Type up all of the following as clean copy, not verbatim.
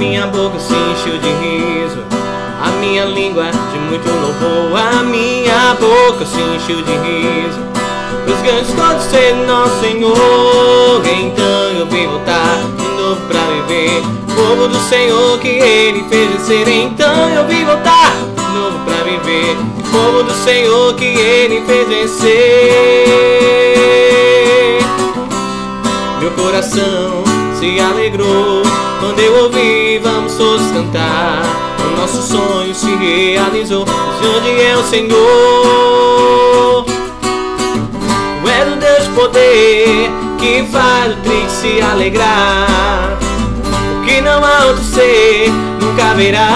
minha boca se encheu de riso, a minha língua de muito louvor. A minha boca se encheu de riso, os grandes contos de nosso Senhor. Então eu vim voltar de novo pra viver o povo do Senhor que Ele fez vencer. Então eu vim voltar de novo pra viver o povo do Senhor que Ele fez vencer. Meu coração se alegrou quando eu ouvi, vamos todos cantar. O nosso sonho se realizou, grande é o Senhor. Tu és o Deus de poder que faz o triste se alegrar. O que não há outro ser nunca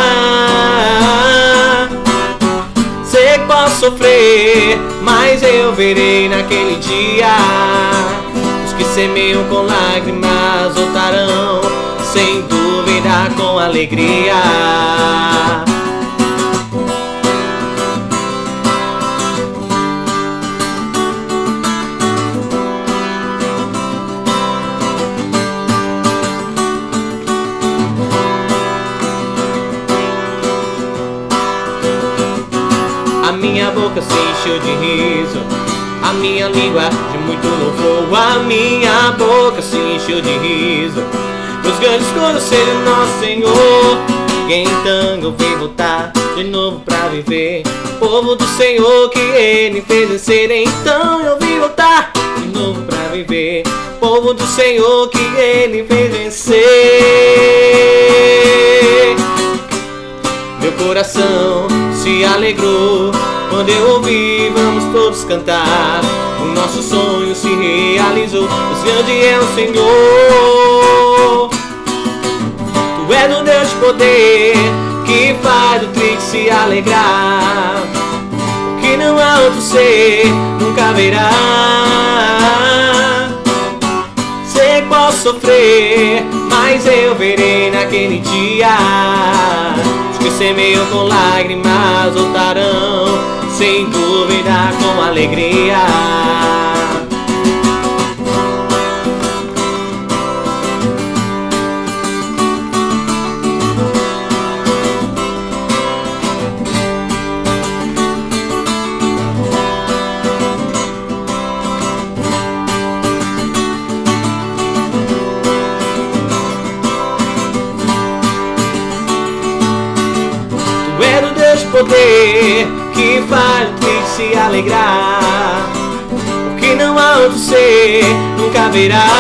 haverá. Sei que posso sofrer, mas eu verei naquele dia. Os que semeiam com lágrimas voltarão, sem dúvida com alegria. A minha boca se encheu de riso, a minha língua de muito louvor. A minha boca se encheu de riso, os grandes conselhos do nosso Senhor. Então eu vim voltar de novo pra viver o povo do Senhor que Ele fez vencer. Então eu vim voltar de novo pra viver o povo do Senhor que Ele fez vencer. Meu coração se alegrou quando eu ouvi, vamos todos cantar. O nosso sonho se realizou, o grande é o Senhor. Tu és o Deus de poder que faz o triste se alegrar. O que não há outro ser nunca haverá. Sei que posso sofrer, mas eu verei naquele dia. Os que semeiam com lágrimas voltarão, sem dúvida com alegria. Tu és o Deus de poder que faz o triste se alegrar. O que não há outro ser nunca haverá.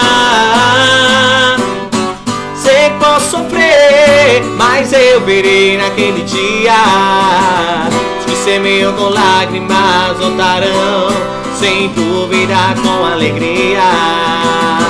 Sei que posso sofrer, mas eu verei naquele dia. Os que semeiam com lágrimas voltarão, sem dúvida com alegria.